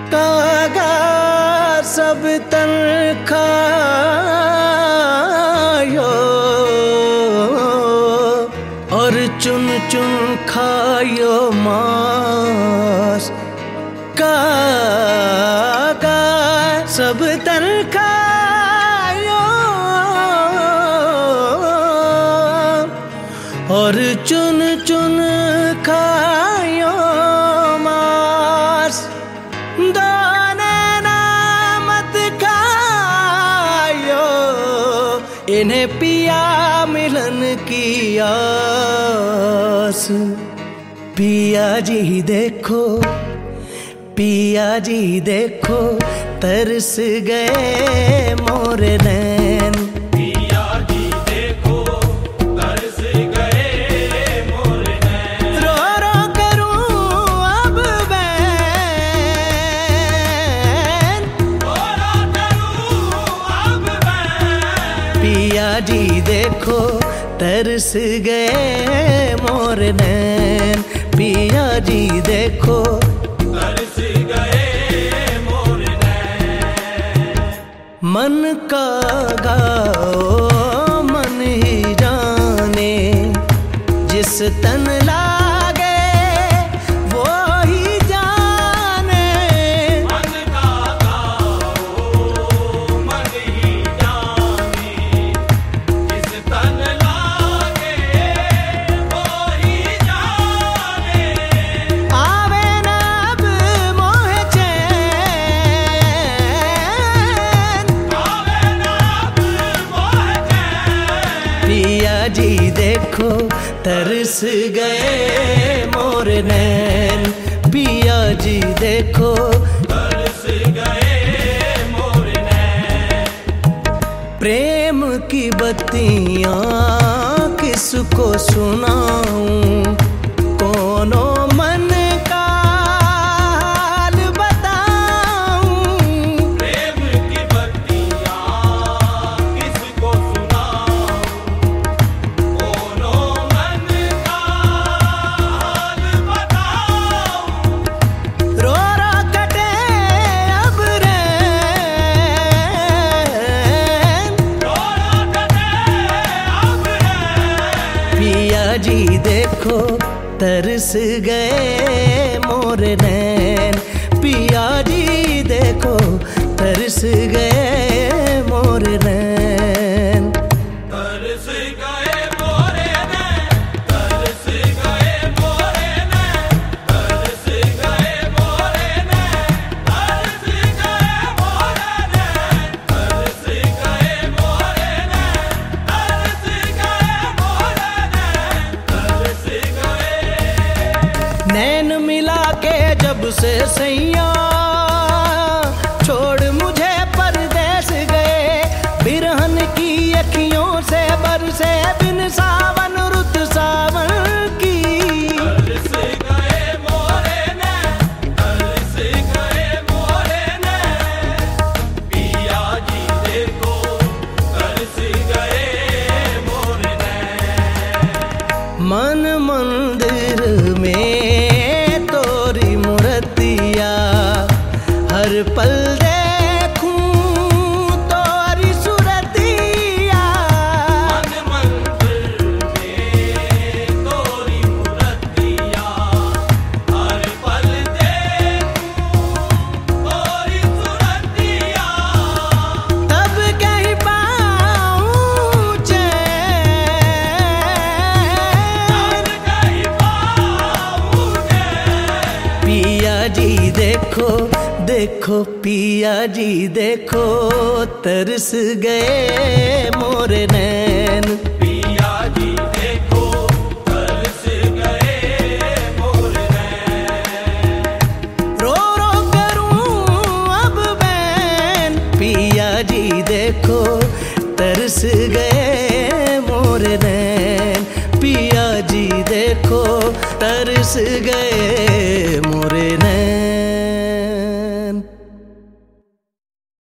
कागा सब तन खायो और चुन चुन खायो मांस। कागा सब तन खायो और चुन चुन खायो मांस। दाने ना मत खायो, इन्हें पिया मिलन की आस। पिया जी देखो, पिया जी देखो, तरस गए मोर नैन। पिया जी देखो, तरस गए मोर नैन। रो रो करूं अब बैन, रो रो करूं अब मैं। पिया जी देखो, तरस गए मोर नैन। पिया जी देखो, तरस गए मोर नैन। मन का गाओ मन ही जाने, जिस तन लागे वो ही जाने। मन का गाओ मन ही जाने, जिस तन लागे वो ही जाने। आवे न अब मोह चैन, आवे ना अब मोह चैन। पिया जी देखो, तरस गए मोर नैन। पिया जी देखो, तरस गए मोर नैन। प्रेम की बत्तियां किसको सुनाऊं, कोनो मन का हाल बताऊं। प्रेम की बत्तियां किसको सुनाऊं, कोनो मन का हाल बताऊं। रो रो कटे अब रैन, रो रो कटे अब रैन। पिया जी देखो, तरस गए मोर नैन। पिया जी देखो, तरस गए मोर नैन। तरस गए मोरे नैन, तरस गए मोरे नैन, तरस गए मोरे नैन, तरस गए मोरे नैन, तरस गए मोरे नैन, तरस गए मोरे नैन, तरस गए। नैन मिला के जब से सैया, छोड़ मुझे परदेस गए। बिरहन की अखियों से बरसे बिन सावन रुत सावन की। तरस गए मोरे नैन, तरस गए मोरे नैन। पिया जी देखो, तरस गए मोर नैन। मन मंदिर में तोरी मूर्तिया, हर पल देखूं तोरी सुरतिया। मन मंदिर में तोरी मूर्तिया, हर पल देखूं तोरी सुरतिया। तब कहीं पाऊं चैन, तब कहीं पाऊं चैन। पिया जी देखो, देखो पिया जी देखो, तरस गए मोर नैन। पिया जी देखो, तरस गए मोर नैन। रो रो करूं अब बैन, पिया जी देखो, तरस गए मोर नैन। पिया जी देखो, तरस गए मोर नैन।